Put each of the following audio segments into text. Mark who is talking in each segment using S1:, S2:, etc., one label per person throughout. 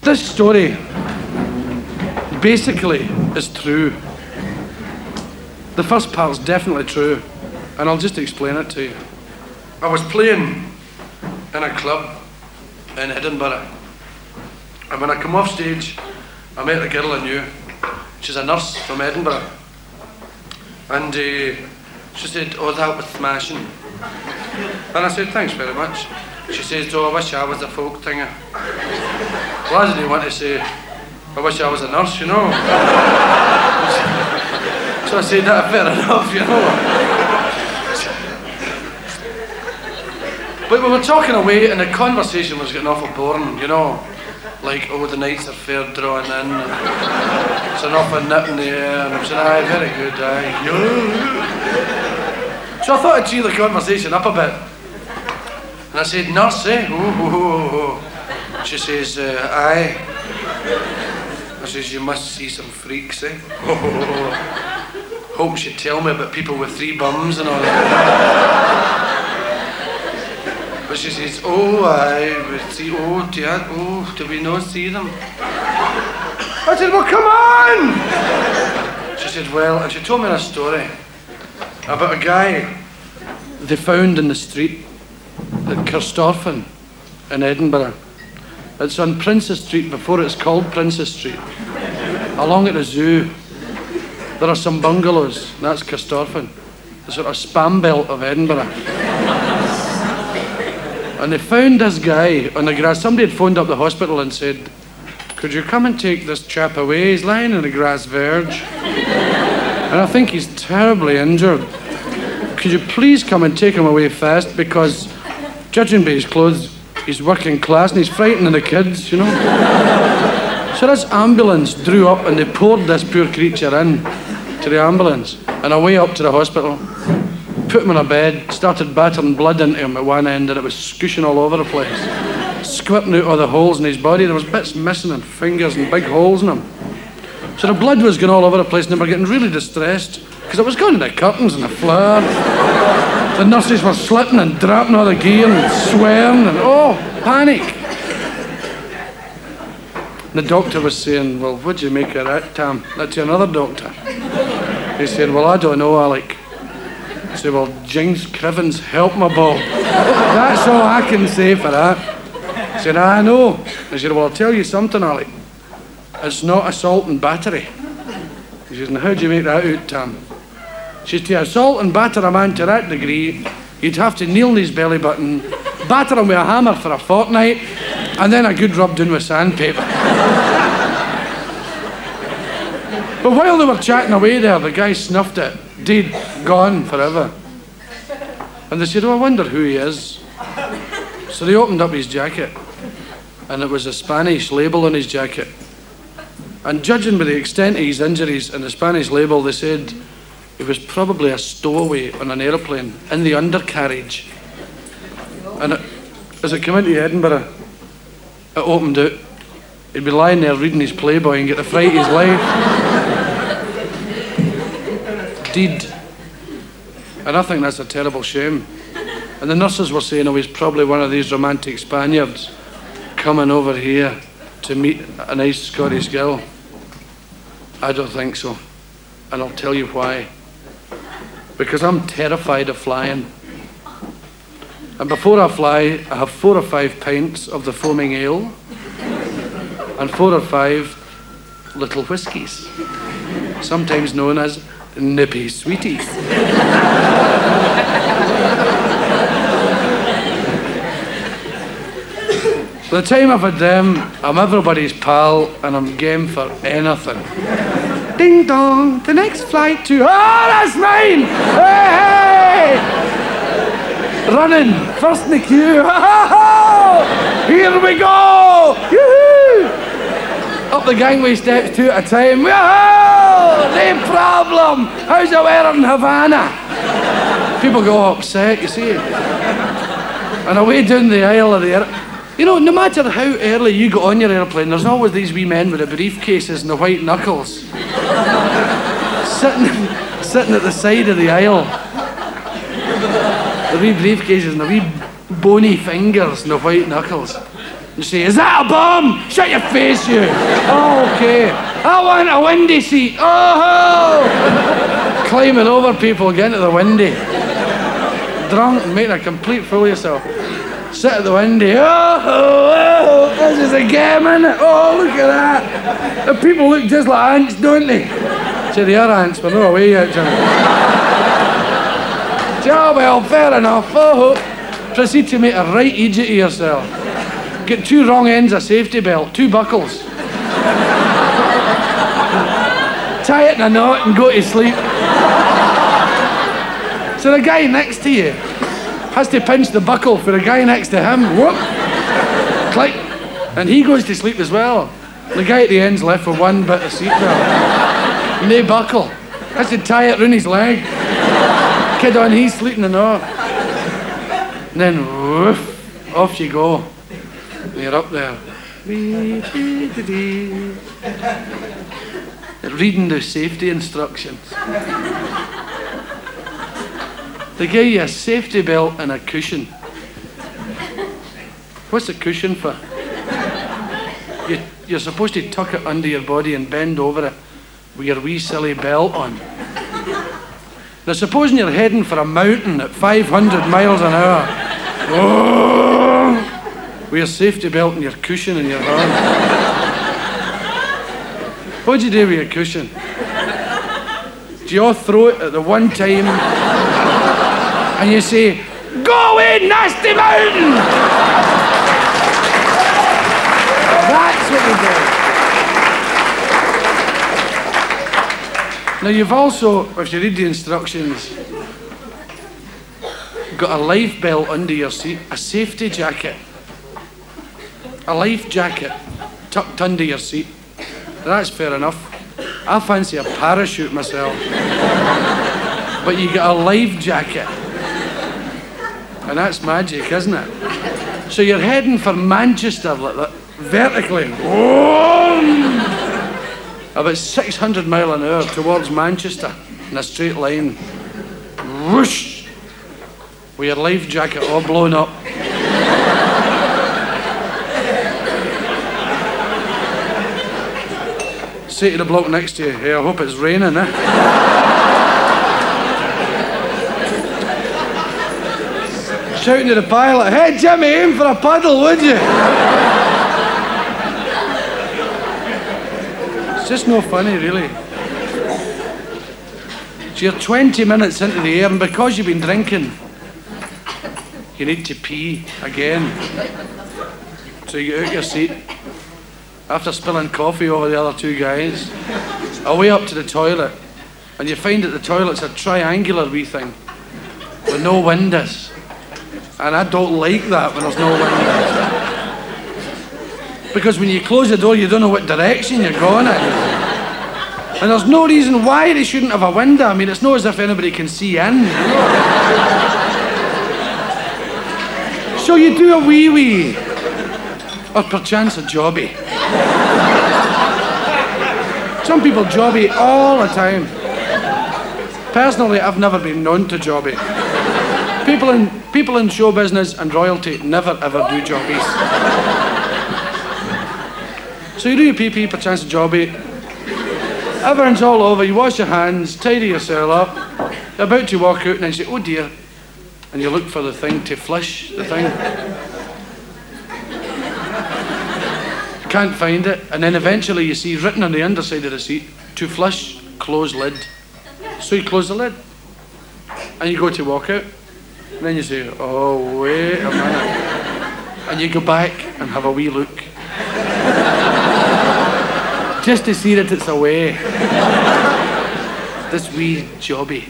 S1: This story basically is true. The first part's definitely true, and I'll just explain it to you. I was playing in a club in Edinburgh, and when I come off stage, I met a girl I knew. She's a nurse from Edinburgh, and she said, "Oh, that was smashing." And I said, "Thanks very much." She says, "Oh, I wish I was a folk singer." Well, I didn't want to say, "I wish I was a nurse," you know. So I said, "That's fair enough, you know." But we were talking away, and the conversation was getting awful boring, you know. Like, "Oh, the nights are fair drawing in, and it's an awful nip in the air," and I said, "Aye, very good, aye." So I thought I'd cheer the conversation up a bit. And I said, "Nurse, eh? Oh. She says, "Aye." I says, "You must see some freaks, eh?" Hope she'd tell me about people with 3 bums and all that. But she says, "Oh, aye, we see, oh, dear, oh, do we not see them?" I said, "Well, come on!" She said, "Well," and she told me a story about a guy they found in the street at Kirstorfen in Edinburgh. It's on Princess Street before it's called Princess Street. Along at the zoo, there are some bungalows. That's Kirstorfen, the sort of spam belt of Edinburgh. And they found this guy on the grass. Somebody had phoned up the hospital and said, "Could you come and take this chap away? He's lying on the grass verge. And I think he's terribly injured. Could you please come and take him away fast, because judging by his clothes, he's working class and he's frightening the kids, you know." So this ambulance drew up and they poured this poor creature in to the ambulance and away up to the hospital. Put him in a bed, started battering blood into him at one end, and it was scooshing all over the place. Squirting out all the holes in his body. There was bits missing and fingers and big holes in him. So the blood was going all over the place, and they were getting really distressed because it was going to the curtains and the floor. The nurses were slipping and dropping all the gear and swearing and, oh, panic. The doctor was saying, "Well, what'd you make of that, Tam?" That's another doctor. He said, "Well, I don't know, Alec." I said, "Well, Jinx Crivens, help my Bob. That's all I can say for that." I said, "I know." I said, "Well, I'll tell you something, Alec. It's not assault and battery." He says, "Now how do you make that out, Tam?" She says, "To assault and batter a man to that degree, you'd have to kneel on his belly button, batter him with a hammer for a fortnight, and then a good rub down with sandpaper." But while they were chatting away there, the guy snuffed it. Dead, gone forever. And they said, "Oh, I wonder who he is." So they opened up his jacket, and it was a Spanish label on his jacket. And judging by the extent of his injuries and the Spanish label, they said he was probably a stowaway on an aeroplane in the undercarriage. And as it came into Edinburgh, it opened out. He'd be lying there reading his Playboy and get the fright of his life. Deed. And I think that's a terrible shame. And the nurses were saying, "Oh, he's probably one of these romantic Spaniards coming over here to meet a nice Scottish girl." I don't think so. And I'll tell you why. Because I'm terrified of flying. And before I fly, I have 4 or 5 pints of the foaming ale and 4 or 5 little whiskies, sometimes known as nippy sweeties. By the time I've had them, I'm everybody's pal and I'm game for anything. Ding dong, the next flight to... Oh, that's mine! Hey, hey! Running, first in the queue. Here we go! Yoo-hoo! Up the gangway steps 2 at a time. Whoa! No problem! How's the weather in Havana? People go upset, you see. And away down the aisle of the air. You know, no matter how early you get on your airplane, there's always these wee men with the briefcases and the white knuckles. sitting at the side of the aisle. The wee briefcases and the wee bony fingers and the white knuckles. You say, is that a bomb? Shut your face, you. Oh, okay. I want a windy seat. Oh! Climbing over people, getting to the windy. Drunk and making a complete fool of yourself. Sit at the windy. Oh, this is a game, isn't it? Oh, look at that. The people look just like ants, don't they? Say, they are ants, but no away yet, Jimmy. Oh, well, fair enough. Oh, proceed to make a right idiot of yourself. Get 2 wrong ends of safety belt, 2 buckles. Tie it in a knot and go to sleep. So the guy next to you has to pinch the buckle for the guy next to him. Whoop! Click. And he goes to sleep as well. The guy at the end's left with 1 bit of seatbelt. No buckle. Has to tie it round his leg. Kid on, he's sleeping and all. And then, woof, off you go. And you're up there. Reading the safety instructions. They give you a safety belt and a cushion. What's a cushion for? You're supposed to tuck it under your body and bend over it with your wee silly belt on. Now supposing you're heading for a mountain at 500 miles an hour. Oh, with your safety belt and your cushion in your hand. What do you do with your cushion? Do you all throw it at the one time and you say, go away, nasty mountain! That's what you do. Now you've also, if you read the instructions, got a life belt under your seat, a safety jacket, a life jacket tucked under your seat. That's fair enough. I fancy a parachute myself. But you get a life jacket. And that's magic, isn't it? So you're heading for Manchester like that, vertically. About 600 mile an hour towards Manchester in a straight line. Whoosh! With your life jacket all blown up. Say to the bloke next to you, hey, I hope it's raining, eh? Shouting to the pilot, hey Jimmy, aim for a puddle, would you? It's just no funny, really. So you're 20 minutes into the air, and because you've been drinking, you need to pee again. So you get out your seat, after spilling coffee over the other 2 guys, away up to the toilet, and you find that the toilet's a triangular wee thing with no windows. And I don't like that when there's no windows. Because when you close the door, you don't know what direction you're going in. And there's no reason why they shouldn't have a window. I mean, it's not as if anybody can see in. You know? So you do a wee-wee, or perchance a jobby. Some people jobby all the time. Personally, I've never been known to jobby. People in show business and royalty never ever do jobbies. So you do your pee-pee, perchance a jobby. Everyone's all over, you wash your hands, tidy yourself up. You're about to walk out and then you say, oh dear. And you look for the thing to flush the thing. Can't find it, and then eventually you see written on the underside of the seat, to flush, close lid. So you close the lid, and you go to walk out, and then you say, oh wait a minute, and you go back and have a wee look, just to see that it's away. This wee jobby.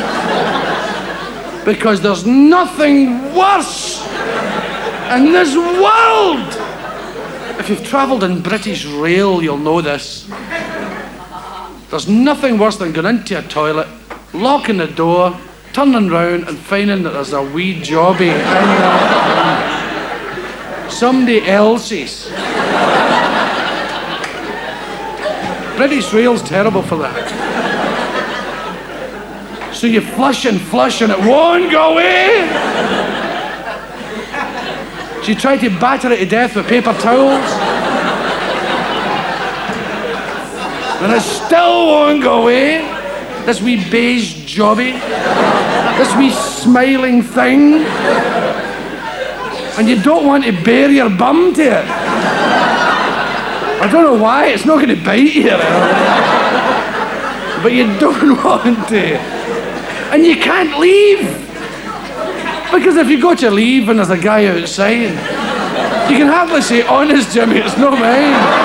S1: Because there's nothing worse in this world. If you've travelled in British Rail, you'll know this. There's nothing worse than going into a toilet, locking the door, turning round and finding that there's a wee jobby in there. Somebody else's. British Rail's terrible for that. So you flush and it won't go away. She tried to batter it to death with paper towels. And it still won't go away. This wee beige jobby. This wee smiling thing. And you don't want to bare your bum to it. I don't know why, it's not going to bite you. But you don't want to. And you can't leave. Because if you go to leave and there's a guy outside, you can hardly say, honest, Jimmy, it's not mine.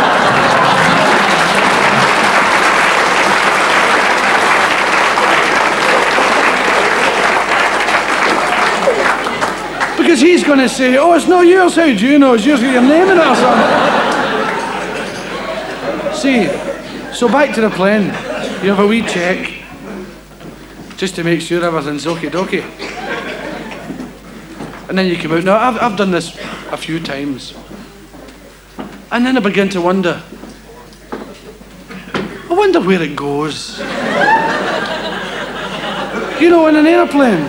S1: Because he's going to say, oh, it's not yours, how do you know? It's yours, got your name in it or something. See, so back to the plane. You have a wee check, just to make sure everything's okie-dokie. And then you come out. Now, I've done this a few times. And then I begin to wonder, where it goes. You know, in an airplane,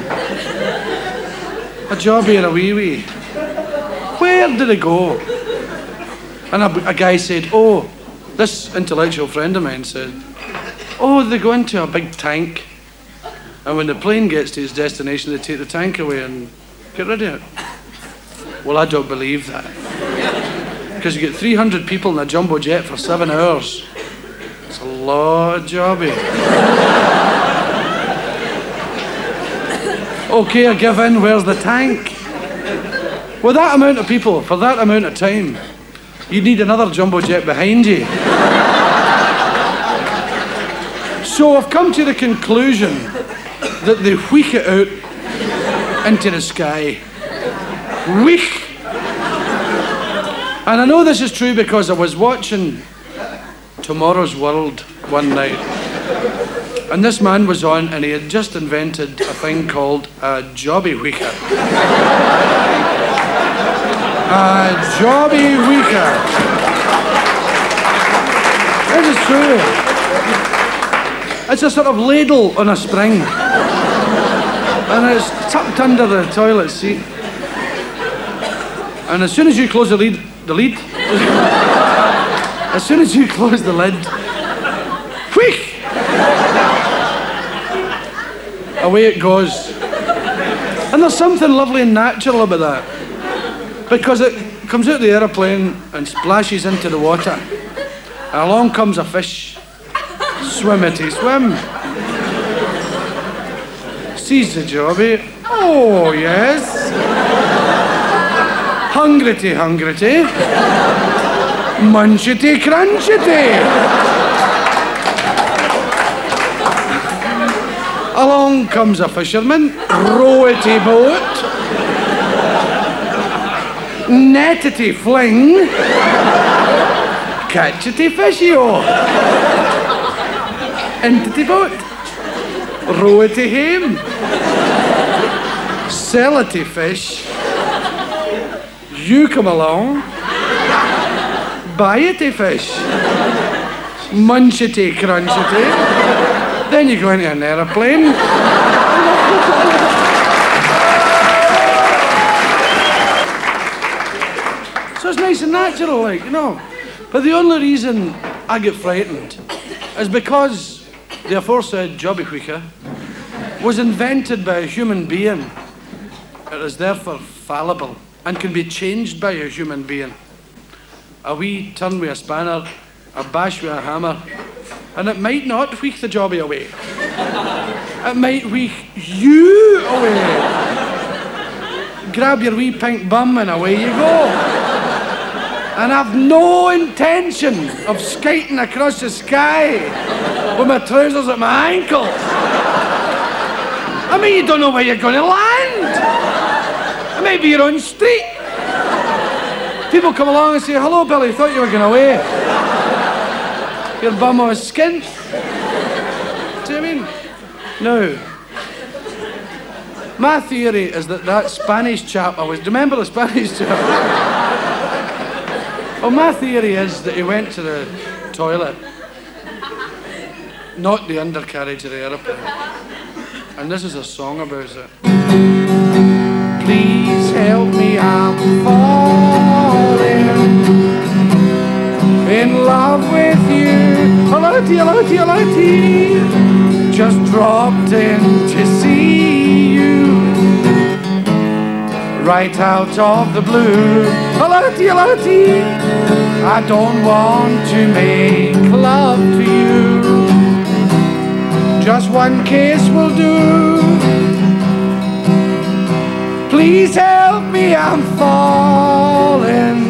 S1: a jobby and a wee-wee, where did it go? And a guy said, oh, this intellectual friend of mine said, oh, they go into a big tank, and when the plane gets to its destination, they take the tank away and get rid of it. Well, I don't believe that. Because you get 300 people in a jumbo jet for 7 hours. It's a lot of jobby. Okay, I give in, where's the tank? With that amount of people, for that amount of time, you need another jumbo jet behind you. So I've come to the conclusion that they wheek it out into the sky. Wheek! And I know this is true because I was watching Tomorrow's World one night. And this man was on and he had just invented a thing called a jobby wheeker. A jobby wheeker. This is true. It's a sort of ladle on a spring. And it's tucked under the toilet seat. And as soon as you close the lid, as soon as you close the lid, wheek! Away it goes. And there's something lovely and natural about that. Because it comes out of the aeroplane and splashes into the water. And along comes a fish. Swimmity swim. Sees the jobby. Oh, yes. Hungrity, hungrity. Munchity, crunchity. Along comes a fisherman, rowity boat, nettity fling, catchity fishio, entity boat, rowity hame, sellity fish, you come along, buyity fish, munchity crunchity. Then you go into an aeroplane. So it's nice and natural, like, you know. But the only reason I get frightened is because the aforesaid jobby wheeker was invented by a human being. It is therefore fallible and can be changed by a human being. A wee turn with a spanner, a bash with a hammer, and it might not wheek the jobby away. It might wheek you away. Grab your wee pink bum and away you go. And I've no intention of skating across the sky with my trousers at my ankles. I mean, you don't know where you're going to land. It might be your own street. People come along and say, hello, Billy, thought you were going away. Your bum was skint. See what I mean? Now, my theory is that Spanish chap do you remember the Spanish chap? Well, my theory is that he went to the toilet, not the undercarriage of the aeroplane. And this is a song about it. Please help me, I'm falling in love with you. Hello, just dropped in to see you right out of the blue. Hello, I don't want to make love to you. Just one kiss will do. Please help me, I'm falling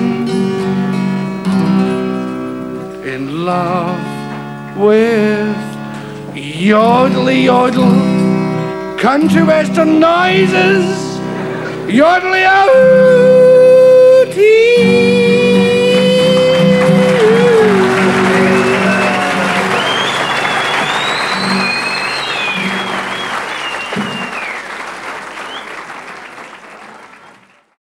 S1: in love with yodely yodel, country western noises, yodely oh.